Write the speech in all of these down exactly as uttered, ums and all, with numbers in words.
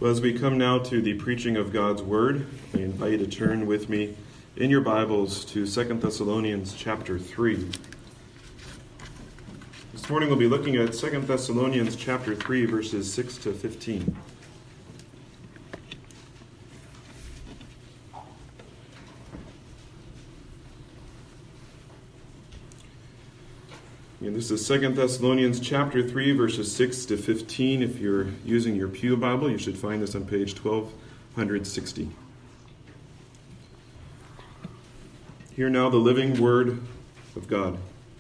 Well, as we come now to the preaching of God's Word, I invite you to turn with me in your Bibles to Second Thessalonians chapter three. This morning we'll be looking at Second Thessalonians chapter three, verses six to fifteen. And this is Second Thessalonians chapter three, verses six to fifteen. If you're using your Pew Bible, you should find this on page twelve sixty. Hear now the living word of God.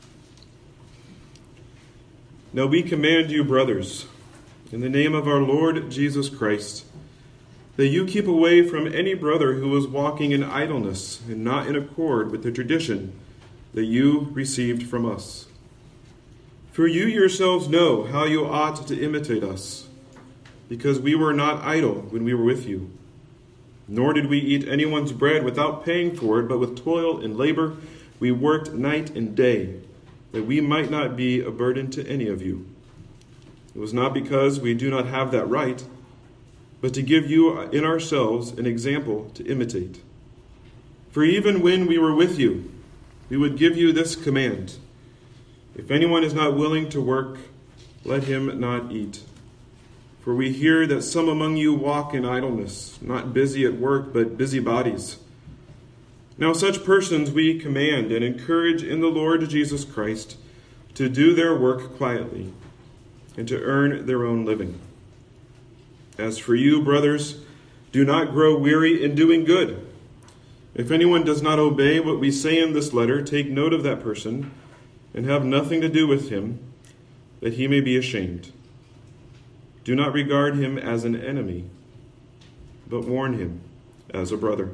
Now we command you, brothers, in the name of our Lord Jesus Christ, that you keep away from any brother who is walking in idleness and not in accord with the tradition that you received from us. For you yourselves know how you ought to imitate us, because we were not idle when we were with you. Nor did we eat anyone's bread without paying for it, but with toil and labor we worked night and day, that we might not be a burden to any of you. It was not because we do not have that right, but to give you in ourselves an example to imitate. For even when we were with you, we would give you this command: if anyone is not willing to work, let him not eat. For we hear that some among you walk in idleness, not busy at work, but busybodies. Now such persons we command and encourage in the Lord Jesus Christ to do their work quietly and to earn their own living. As for you, brothers, do not grow weary in doing good. If anyone does not obey what we say in this letter, take note of that person and have nothing to do with him, that he may be ashamed. Do not regard him as an enemy, but warn him as a brother.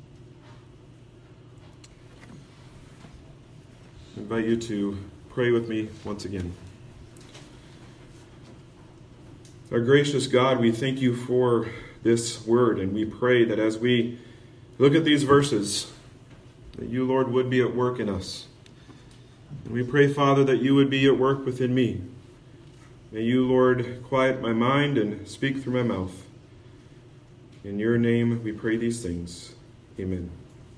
I invite you to pray with me once again. Our gracious God, we thank you for this word, and we pray that as we look at these verses, that you, Lord, would be at work in us. And we pray, Father, that you would be at work within me. May you, Lord, quiet my mind and speak through my mouth. In your name we pray these things. Amen.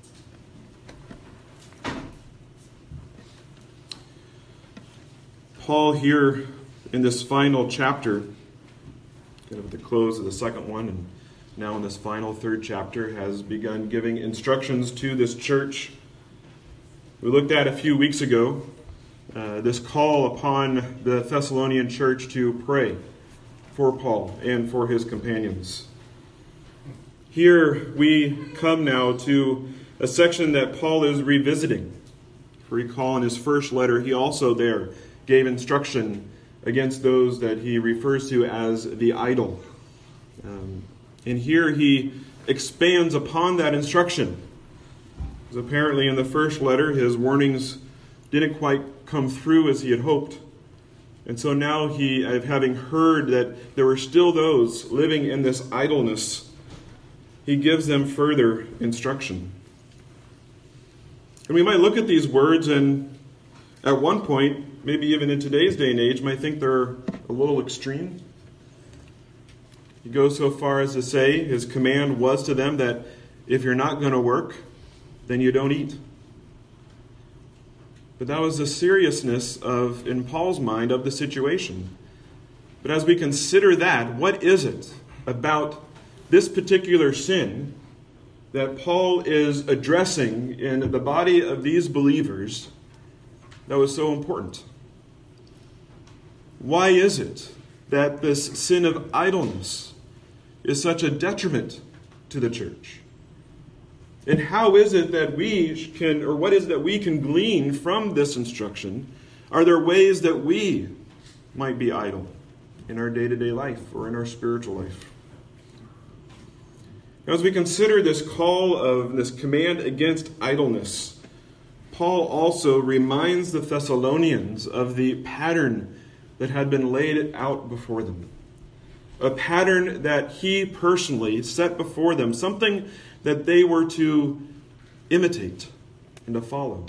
Paul here in this final chapter, kind of at the close of the second one, and now in this final third chapter, has begun giving instructions to this church. We looked at a few weeks ago uh, this call upon the Thessalonian church to pray for Paul and for his companions. Here we come now to a section that Paul is revisiting. If you recall, in his first letter, he also there gave instruction against those that he refers to as the idle. Um, and here he expands upon that instruction. Because apparently in the first letter, his warnings didn't quite come through as he had hoped. And so now he, having heard that there were still those living in this idleness, he gives them further instruction. And we might look at these words and at one point, maybe even in today's day and age, might think they're a little extreme. He goes so far as to say his command was to them that if you're not going to work, then you don't eat. But that was the seriousness of, in Paul's mind, of the situation. But as we consider that, what is it about this particular sin that Paul is addressing in the body of these believers that was so important? Why is it that this sin of idleness is such a detriment to the church? And how is it that we can, or what is it that we can glean from this instruction? Are there ways that we might be idle in our day-to-day life or in our spiritual life? Now, as we consider this call of this command against idleness, Paul also reminds the Thessalonians of the pattern that had been laid out before them. A pattern that he personally set before them, something that they were to imitate and to follow.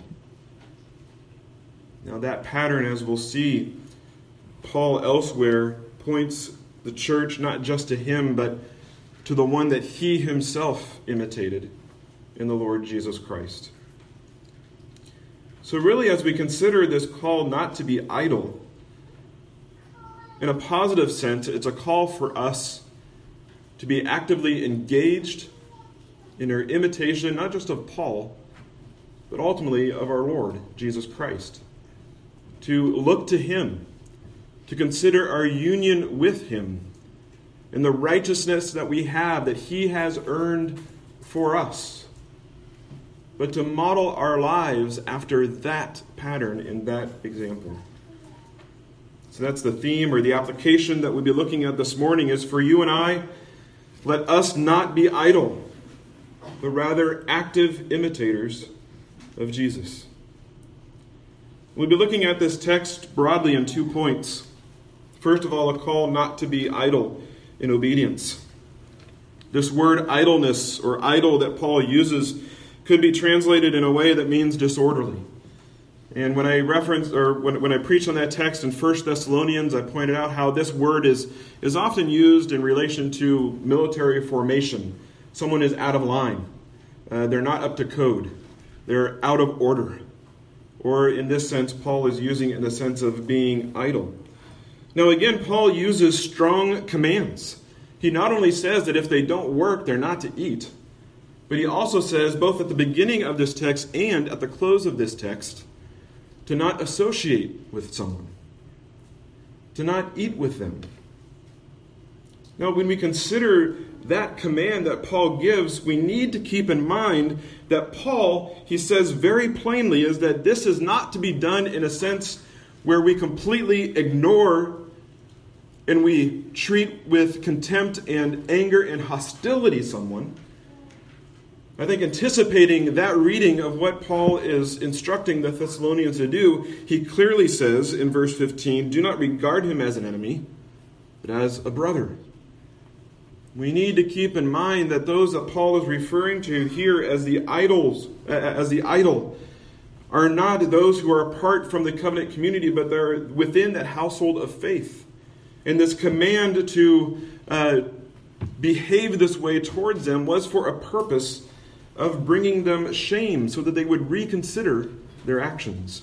Now that pattern, as we'll see, Paul elsewhere points the church not just to him, but to the one that he himself imitated in the Lord Jesus Christ. So really, as we consider this call not to be idle, in a positive sense, it's a call for us to be actively engaged in our imitation, not just of Paul, but ultimately of our Lord, Jesus Christ. To look to him, to consider our union with him, and the righteousness that we have, that he has earned for us. But to model our lives after that pattern and that example. So that's the theme or the application that we'll be looking at this morning is for you and I, let us not be idle, but rather active imitators of Jesus. We'll be looking at this text broadly in two points. First of all, a call not to be idle in obedience. This word idleness or idle that Paul uses could be translated in a way that means disorderly. And when I reference or when, when I preach on that text in First Thessalonians, I pointed out how this word is, is often used in relation to military formation. Someone is out of line. Uh, they're not up to code. They're out of order. Or in this sense, Paul is using it in the sense of being idle. Now again, Paul uses strong commands. He not only says that if they don't work, they're not to eat, but he also says, both at the beginning of this text and at the close of this text, to not associate with someone, to not eat with them. Now, when we consider that command that Paul gives, we need to keep in mind that Paul, he says very plainly, is that this is not to be done in a sense where we completely ignore and we treat with contempt and anger and hostility someone. I think anticipating that reading of what Paul is instructing the Thessalonians to do, he clearly says in verse fifteen, do not regard him as an enemy, but as a brother. We need to keep in mind that those that Paul is referring to here as the idols, as the idol, are not those who are apart from the covenant community, but they're within that household of faith. And this command to uh, behave this way towards them was for a purpose of bringing them shame so that they would reconsider their actions.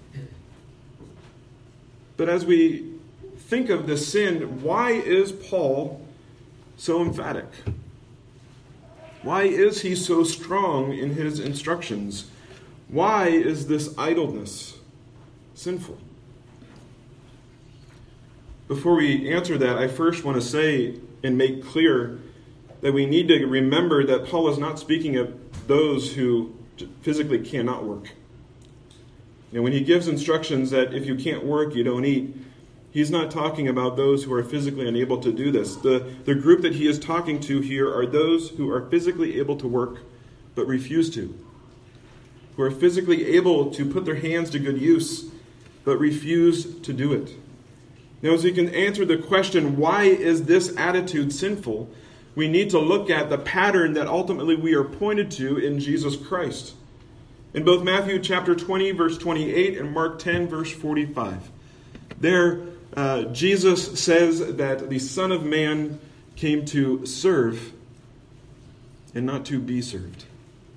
But as we think of this sin, why is Paul so emphatic? Why is he so strong in his instructions? Why is this idleness sinful? Before we answer that, I first want to say and make clear that we need to remember that Paul is not speaking of those who physically cannot work. And when he gives instructions that if you can't work, you don't eat, he's not talking about those who are physically unable to do this. The, the group that he is talking to here are those who are physically able to work but refuse to, who are physically able to put their hands to good use but refuse to do it. Now, as we can answer the question, why is this attitude sinful, we need to look at the pattern that ultimately we are pointed to in Jesus Christ. In both Matthew chapter twenty, verse twenty-eight, and Mark ten, verse forty-five. There, uh, Jesus says that the Son of Man came to serve and not to be served.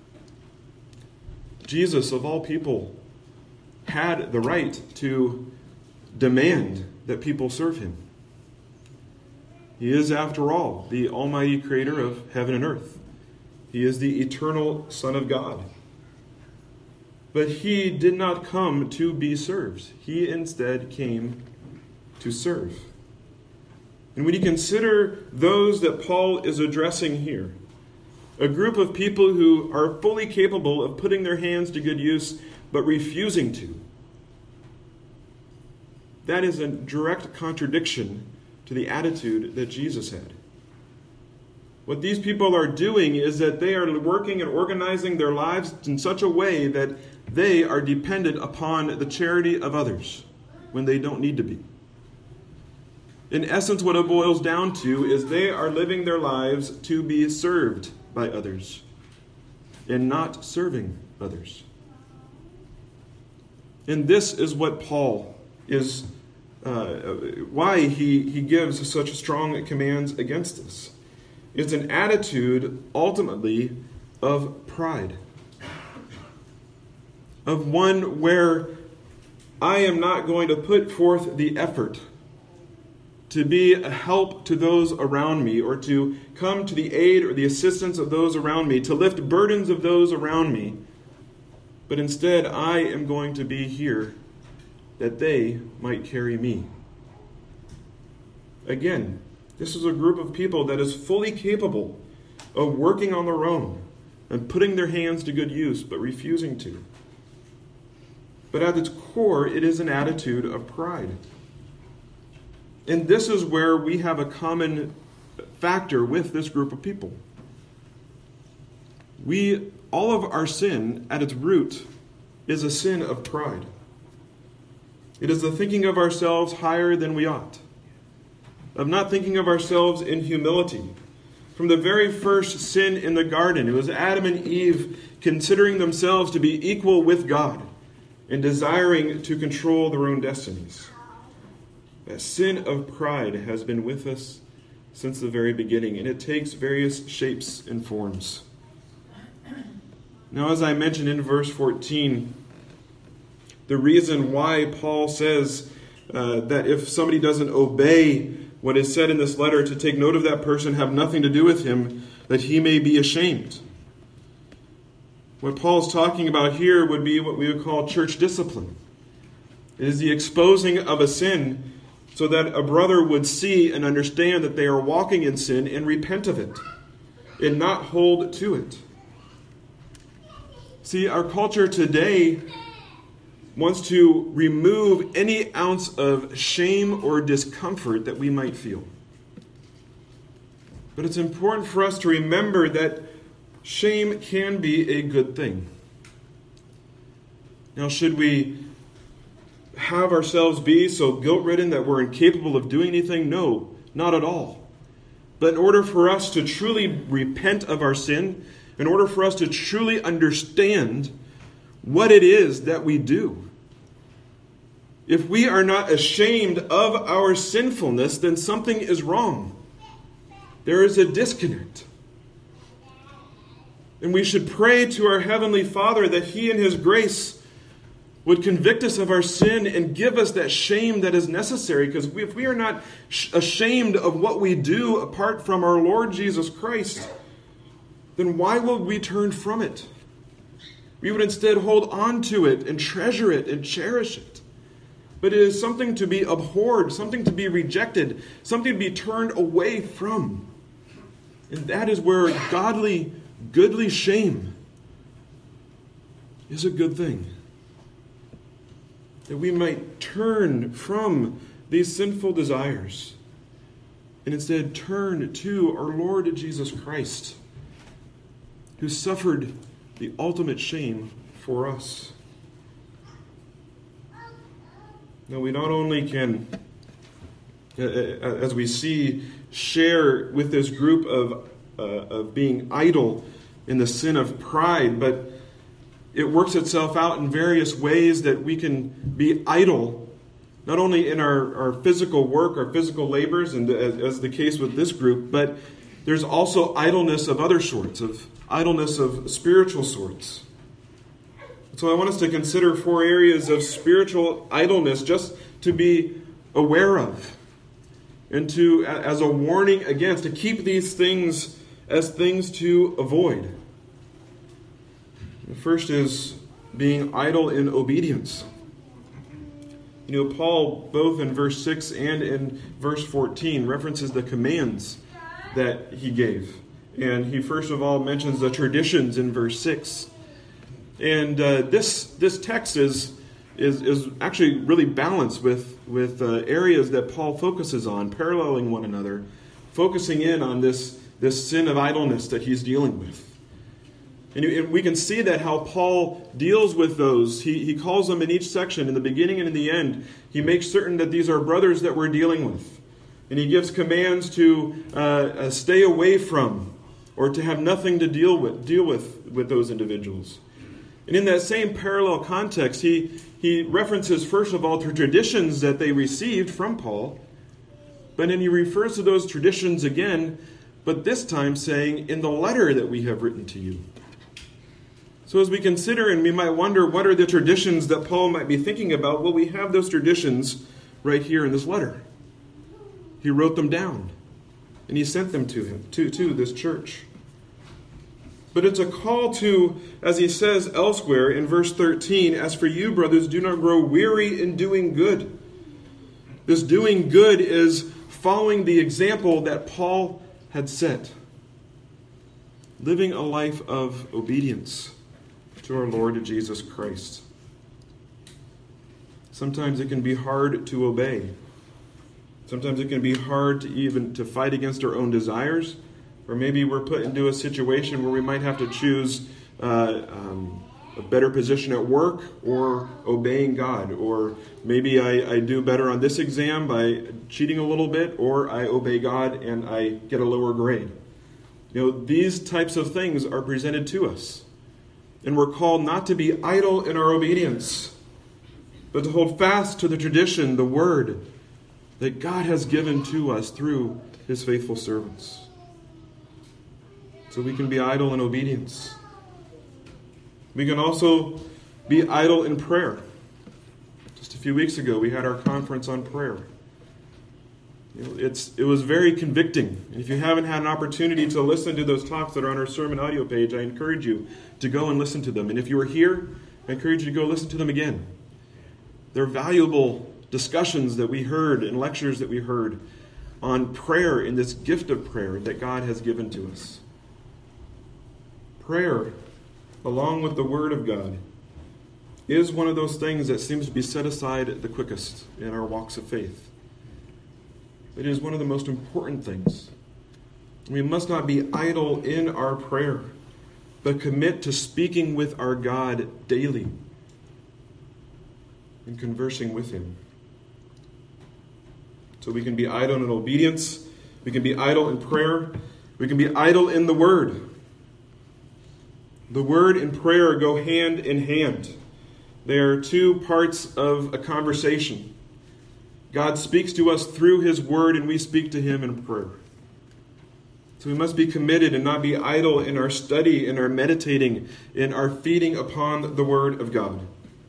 Jesus, of all people, had the right to demand that people serve him. He is, after all, the almighty creator of heaven and earth. He is the eternal Son of God. But he did not come to be served. He instead came to serve. And when you consider those that Paul is addressing here, a group of people who are fully capable of putting their hands to good use, but refusing to, that is a direct contradiction to the attitude that Jesus had. What these people are doing is that they are working and organizing their lives in such a way that they are dependent upon the charity of others when they don't need to be. In essence, what it boils down to is they are living their lives to be served by others and not serving others. And this is what Paul is Uh, why he, he gives such strong commands against this. is an attitude, ultimately, of pride. Of one where I am not going to put forth the effort to be a help to those around me, or to come to the aid or the assistance of those around me, to lift burdens of those around me. But instead, I am going to be here that they might carry me. Again, this is a group of people that is fully capable of working on their own and putting their hands to good use, but refusing to. But at its core, it is an attitude of pride. And this is where we have a common factor with this group of people. We, all of our sin at its root is a sin of pride. It is the thinking of ourselves higher than we ought, of not thinking of ourselves in humility. From the very first sin in the garden, it was Adam and Eve considering themselves to be equal with God and desiring to control their own destinies. That sin of pride has been with us since the very beginning, and it takes various shapes and forms. Now, as I mentioned in verse fourteen, the reason why Paul says uh, that if somebody doesn't obey what is said in this letter, to take note of that person, have nothing to do with him, that he may be ashamed. What Paul's talking about here would be what we would call church discipline. It is the exposing of a sin so that a brother would see and understand that they are walking in sin and repent of it and not hold to it. See, our culture today wants to remove any ounce of shame or discomfort that we might feel. But it's important for us to remember that shame can be a good thing. Now, should we have ourselves be so guilt-ridden that we're incapable of doing anything? No, not at all. But in order for us to truly repent of our sin, in order for us to truly understand what it is that we do, if we are not ashamed of our sinfulness, then something is wrong. There is a disconnect. And we should pray to our Heavenly Father that He in His grace would convict us of our sin and give us that shame that is necessary. Because if we are not ashamed of what we do apart from our Lord Jesus Christ, then why will we turn from it? We would instead hold on to it and treasure it and cherish it. But it is something to be abhorred, something to be rejected, something to be turned away from. And that is where godly, goodly shame is a good thing. That we might turn from these sinful desires and instead turn to our Lord Jesus Christ, who suffered the ultimate shame for us. Now, we not only can, as we see, share with this group of, uh, of being idle in the sin of pride, but it works itself out in various ways that we can be idle, not only in our, our physical work, our physical labors, and as, as the case with this group, but there's also idleness of other sorts, of idleness of spiritual sorts. So I want us to consider four areas of spiritual idleness just to be aware of and to, as a warning against, to keep these things as things to avoid. The first is being idle in obedience. You know, Paul, both in verse six and in verse fourteen, references the commands that he gave. And he first of all mentions the traditions in verse six. And uh, this this text is, is is actually really balanced with, with uh, areas that Paul focuses on, paralleling one another, focusing in on this, this sin of idleness that he's dealing with. And we can see that how Paul deals with those. He, he calls them in each section, in the beginning and in the end. He makes certain that these are brothers that we're dealing with. And he gives commands to uh, uh, stay away from or to have nothing to deal with, deal with, with those individuals. And in that same parallel context, he, he references, first of all, to traditions that they received from Paul. But then he refers to those traditions again, but this time saying, in the letter that we have written to you. So as we consider, and we might wonder, what are the traditions that Paul might be thinking about? Well, we have those traditions right here in this letter. He wrote them down, and he sent them to him, to, to this church. But it's a call to, as he says elsewhere in verse thirteen, as for you, brothers, do not grow weary in doing good. This doing good is following the example that Paul had set. Living a life of obedience to our Lord Jesus Christ. Sometimes it can be hard to obey. Sometimes it can be hard to even to fight against our own desires. Or maybe we're put into a situation where we might have to choose uh, um, a better position at work or obeying God. Or maybe I, I do better on this exam by cheating a little bit, or I obey God and I get a lower grade. You know, these types of things are presented to us. And we're called not to be idle in our obedience, but to hold fast to the tradition, the word that God has given to us through his faithful servants. So we can be idle in obedience. We can also be idle in prayer. Just a few weeks ago, we had our conference on prayer. You know, it's it was very convicting. And if you haven't had an opportunity to listen to those talks that are on our sermon audio page, I encourage you to go and listen to them. And if you are here, I encourage you to go listen to them again. They're valuable discussions that we heard and lectures that we heard on prayer and this gift of prayer that God has given to us. Prayer, along with the Word of God, is one of those things that seems to be set aside the quickest in our walks of faith. It is one of the most important things. We must not be idle in our prayer, but commit to speaking with our God daily and conversing with him. So we can be idle in obedience, we can be idle in prayer, we can be idle in the Word. The Word and prayer go hand in hand. They are two parts of a conversation. God speaks to us through his Word, and we speak to him in prayer. So we must be committed and not be idle in our study, in our meditating, in our feeding upon the Word of God.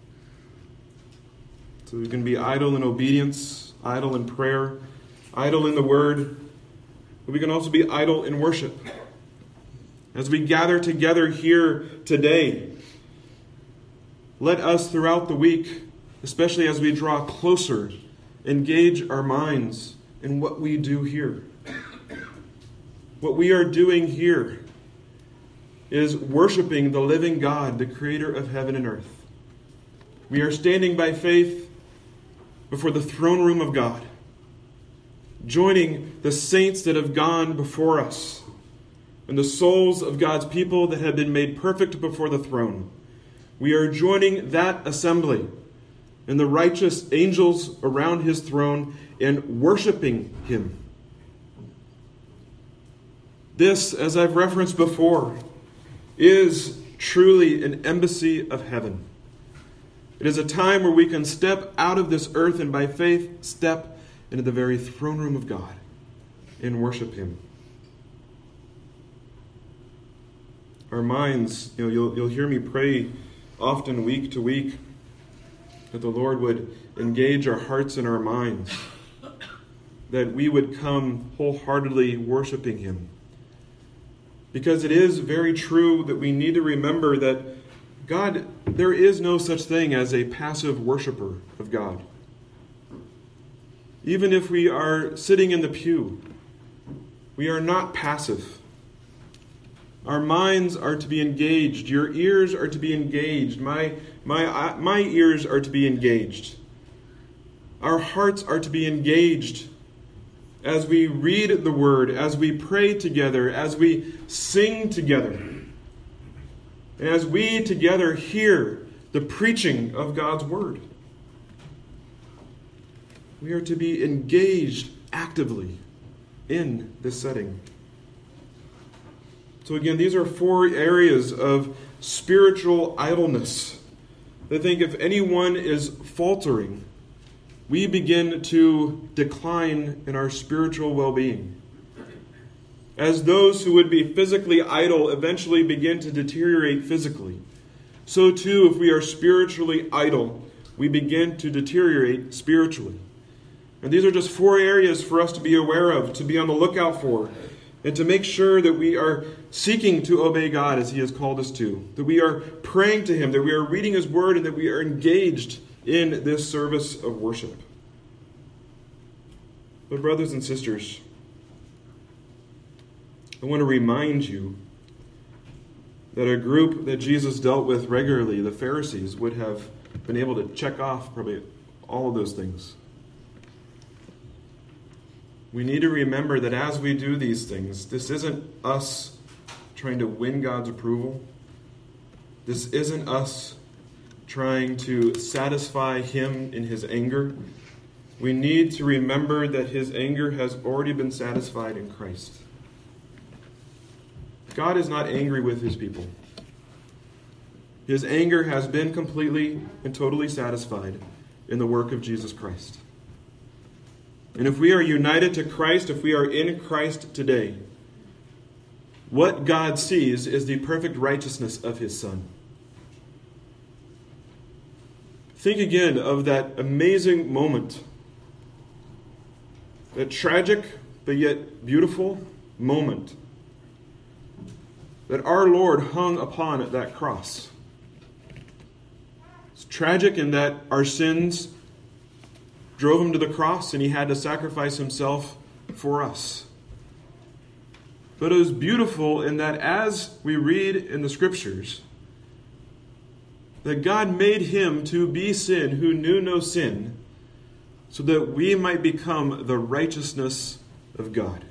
So we can be idle in obedience, idle in prayer, idle in the Word, but we can also be idle in worship. As we gather together here today, let us throughout the week, especially as we draw closer, engage our minds in what we do here. What we are doing here is worshiping the living God, the creator of heaven and earth. We are standing by faith before the throne room of God, joining the saints that have gone before us, and the souls of God's people that have been made perfect before the throne. We are joining that assembly and the righteous angels around his throne and worshiping him. This, as I've referenced before, is truly an embassy of heaven. It is a time where we can step out of this earth and by faith step into the very throne room of God and worship him. Our minds, you know, you'll, you'll hear me pray often week to week that the Lord would engage our hearts and our minds, that we would come wholeheartedly worshiping him. Because it is very true that we need to remember that God, there is no such thing as a passive worshiper of God. Even if we are sitting in the pew, we are not passive. Our minds are to be engaged. Your ears are to be engaged. My, my, my ears are to be engaged. Our hearts are to be engaged as we read the Word, as we pray together, as we sing together, and as we together hear the preaching of God's Word. We are to be engaged actively in this setting. So again, these are four areas of spiritual idleness. I think if anyone is faltering, we begin to decline in our spiritual well-being. As those who would be physically idle eventually begin to deteriorate physically, so too if we are spiritually idle, we begin to deteriorate spiritually. And these are just four areas for us to be aware of, to be on the lookout for, and to make sure that we are seeking to obey God as He has called us to, that we are praying to Him, that we are reading His Word, and that we are engaged in this service of worship. But brothers and sisters, I want to remind you that a group that Jesus dealt with regularly, the Pharisees, would have been able to check off probably all of those things. We need to remember that as we do these things, this isn't us trying to win God's approval. This isn't us trying to satisfy Him in His anger. We need to remember that His anger has already been satisfied in Christ. God is not angry with His people. His anger has been completely and totally satisfied in the work of Jesus Christ. And if we are united to Christ, if we are in Christ today, what God sees is the perfect righteousness of His Son. Think again of that amazing moment, that tragic but yet beautiful moment that our Lord hung upon that cross. It's tragic in that our sins drove Him to the cross and He had to sacrifice Himself for us. But it was beautiful in that as we read in the Scriptures, that God made Him to be sin who knew no sin, so that we might become the righteousness of God.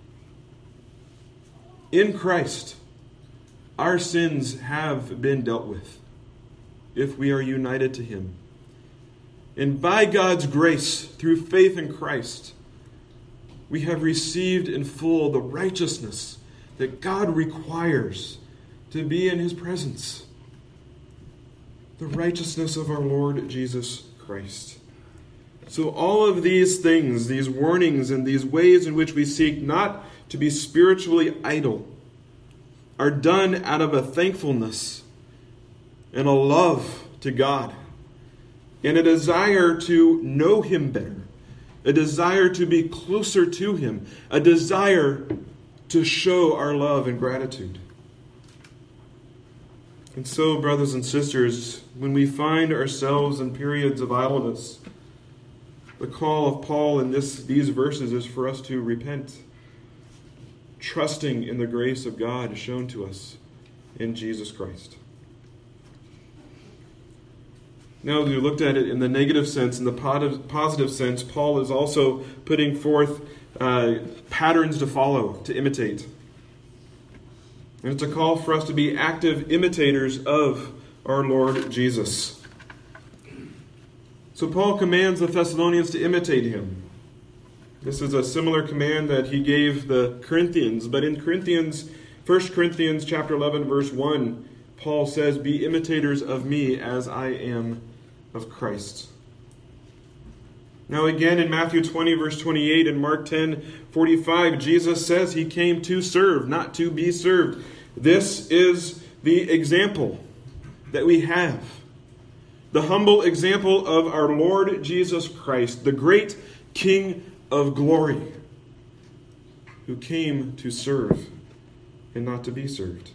In Christ, our sins have been dealt with if we are united to Him. And by God's grace, through faith in Christ, we have received in full the righteousness that God requires to be in His presence. The righteousness of our Lord Jesus Christ. So all of these things, these warnings and these ways in which we seek not to be spiritually idle, are done out of a thankfulness and a love to God, and a desire to know Him better, a desire to be closer to Him, a desire to show our love and gratitude. And so, brothers and sisters, when we find ourselves in periods of idleness, the call of Paul in this, these verses is for us to repent, trusting in the grace of God shown to us in Jesus Christ. Now, we looked at it in the negative sense. In the positive sense, Paul is also putting forth uh, patterns to follow, to imitate. And it's a call for us to be active imitators of our Lord Jesus. So Paul commands the Thessalonians to imitate him. This is a similar command that he gave the Corinthians. But in Corinthians, First Corinthians chapter eleven, verse one, Paul says, "Be imitators of me as I am of Christ." Now again in Matthew twenty, verse twenty-eight, and Mark ten, forty-five, Jesus says He came to serve, not to be served. This is the example that we have. The humble example of our Lord Jesus Christ, the great King of glory, who came to serve and not to be served.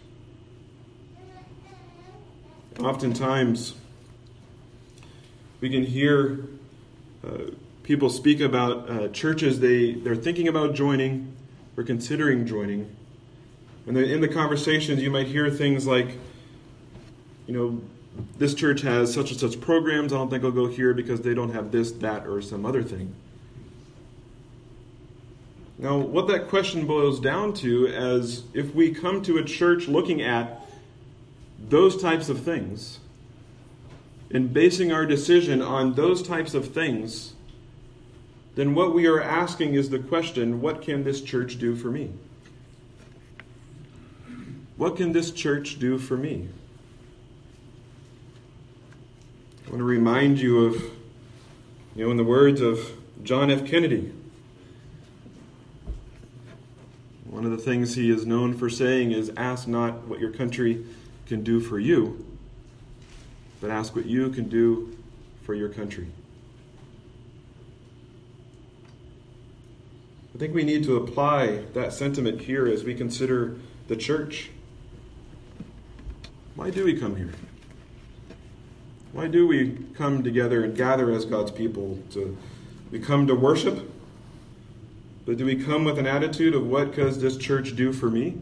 Oftentimes, we can hear uh, people speak about uh, churches they, they're thinking about joining or considering joining. And then in the conversations, you might hear things like, you know, this church has such and such programs. I don't think I'll go here because they don't have this, that, or some other thing. Now, what that question boils down to is if we come to a church looking at those types of things and basing our decision on those types of things, then what we are asking is the question, what can this church do for me? What can this church do for me? I want to remind you of, you know, in the words of John F. Kennedy, one One of the things he is known for saying is, ask not what your country can do for you, but ask what you can do for your country. I think we need to apply that sentiment here as we consider the church. Why do we come here? Why do we come together and gather as God's people? To, we come to worship, but do we come with an attitude of what does this church do for me?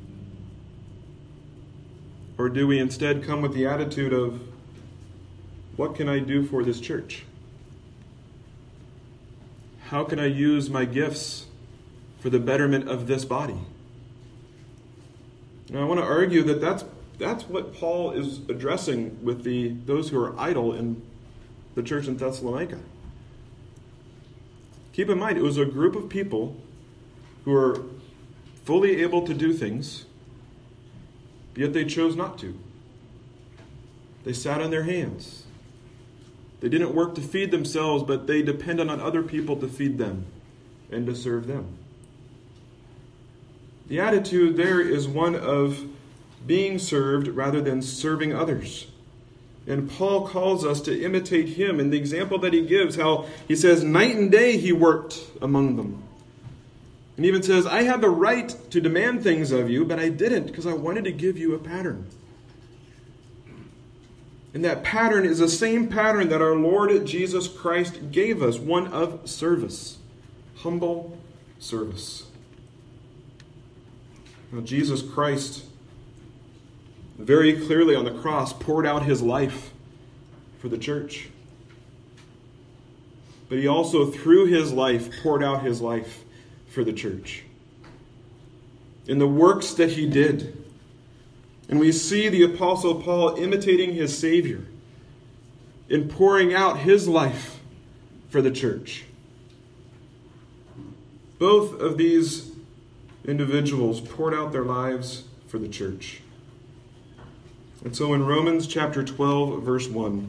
Or do we instead come with the attitude of what can I do for this church? How can I use my gifts for the betterment of this body? And I want to argue that that's that's what Paul is addressing with the those who are idle in the church in Thessalonica. Keep in mind, it was a group of people who were fully able to do things, yet they chose not to. They sat on their hands. They didn't work to feed themselves, but they depended on other people to feed them and to serve them. The attitude there is one of being served rather than serving others. And Paul calls us to imitate him in the example that he gives, how he says, night and day he worked among them. And even says, I have the right to demand things of you, but I didn't because I wanted to give you a pattern. And that pattern is the same pattern that our Lord Jesus Christ gave us, one of service, humble service. Now, Jesus Christ very clearly on the cross poured out his life for the church. But he also, through his life, poured out his life for the church. In the works that he did. And we see the Apostle Paul imitating his Savior in pouring out his life for the church. Both of these individuals poured out their lives for the church. And so in Romans chapter twelve, verse one,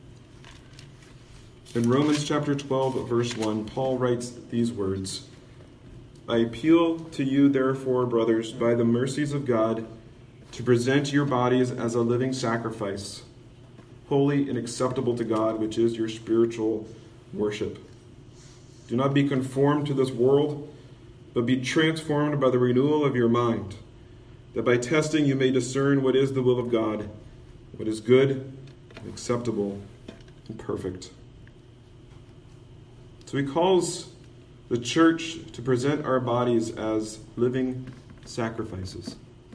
in Romans chapter twelve, verse one, Paul writes these words, I appeal to you, therefore, brothers, by the mercies of God, to present your bodies as a living sacrifice, holy and acceptable to God, which is your spiritual worship. Do not be conformed to this world, but be transformed by the renewal of your mind, that by testing you may discern what is the will of God, what is good, and acceptable, and perfect. So he calls the church to present our bodies as living sacrifices.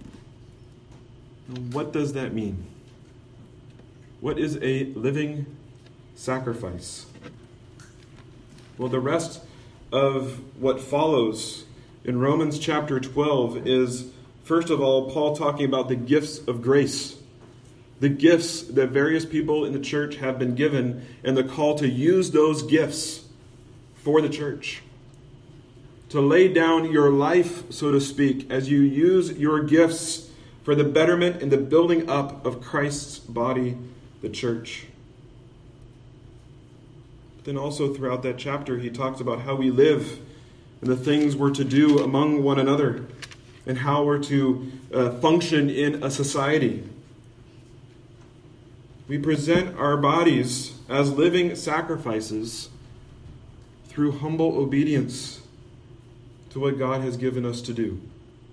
Now, what does that mean? What is a living sacrifice? Well, the rest of what follows in Romans chapter twelve is, first of all, Paul talking about the gifts of grace. The gifts that various people in the church have been given, and the call to use those gifts for the church. To lay down your life, so to speak, as you use your gifts for the betterment and the building up of Christ's body, the church. But then also throughout that chapter, he talks about how we live and the things we're to do among one another, and how we're to uh, function in a society. We present our bodies as living sacrifices through humble obedience to what God has given us to do.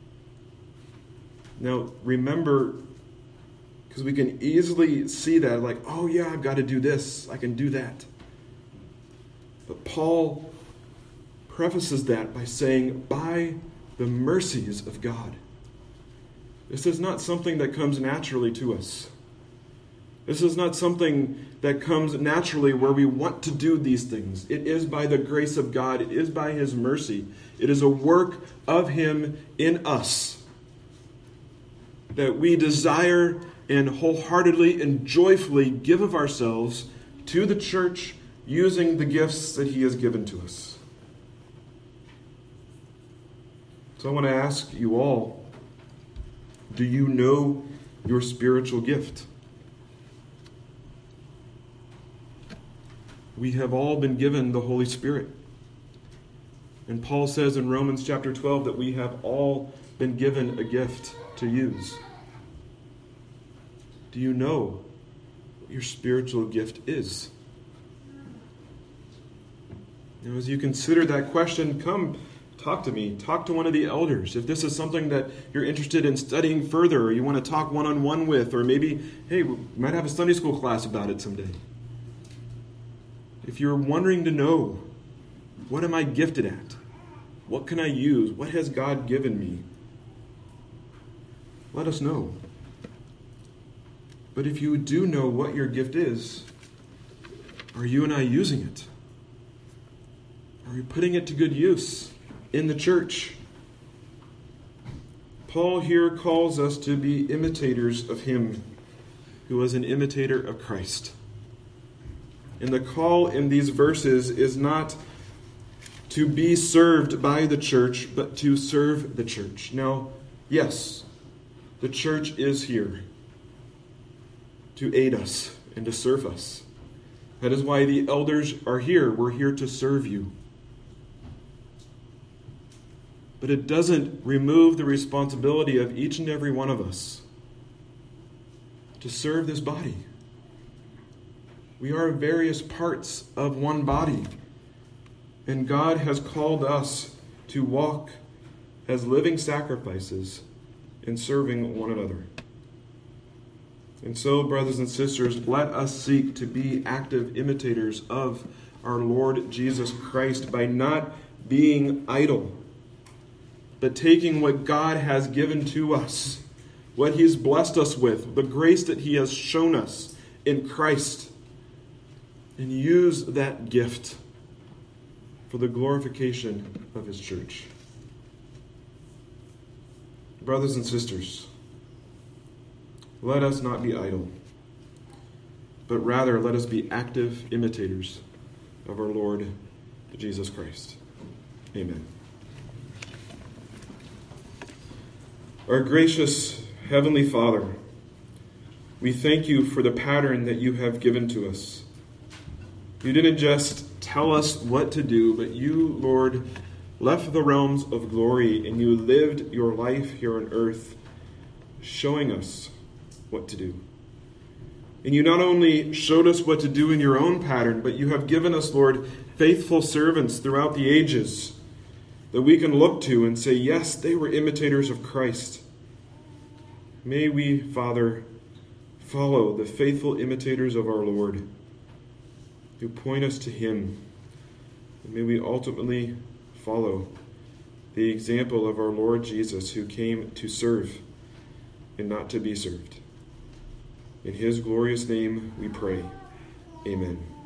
Now, remember, because we can easily see that, like, oh yeah, I've got to do this, I can do that. But Paul prefaces that by saying, by the mercies of God. This is not something that comes naturally to us. This is not something that comes naturally where we want to do these things. It is by the grace of God. It is by his mercy. It is a work of him in us that we desire and wholeheartedly and joyfully give of ourselves to the church using the gifts that he has given to us. So I want to ask you all, do you know your spiritual gift? We have all been given the Holy Spirit. And Paul says in Romans chapter twelve that we have all been given a gift to use. Do you know what your spiritual gift is? Now, as you consider that question, come talk to me. Talk to one of the elders. If this is something that you're interested in studying further, or you want to talk one-on-one with, or maybe, hey, we might have a Sunday school class about it someday. If you're wondering to know, what am I gifted at? What can I use? What has God given me? Let us know. But if you do know what your gift is, are you and I using it? Are we putting it to good use in the church? Paul here calls us to be imitators of him who was an imitator of Christ. And the call in these verses is not to be served by the church, but to serve the church. Now, yes, the church is here to aid us and to serve us. That is why the elders are here. We're here to serve you. But it doesn't remove the responsibility of each and every one of us to serve this body. We are various parts of one body. And God has called us to walk as living sacrifices in serving one another. And so, brothers and sisters, let us seek to be active imitators of our Lord Jesus Christ by not being idle, but taking what God has given to us, what He's blessed us with, the grace that He has shown us in Christ, and use that gift for the glorification of His church. Brothers and sisters, let us not be idle, but rather let us be active imitators of our Lord Jesus Christ. Amen. Our gracious Heavenly Father, we thank you for the pattern that you have given to us. You didn't just tell us what to do, but you, Lord, left the realms of glory and you lived your life here on earth, showing us what to do. And you not only showed us what to do in your own pattern, but you have given us, Lord, faithful servants throughout the ages that we can look to and say, yes, they were imitators of Christ. May we, Father, follow the faithful imitators of our Lord who point us to Him. And may we ultimately follow the example of our Lord Jesus, who came to serve and not to be served. In His glorious name we pray. Amen.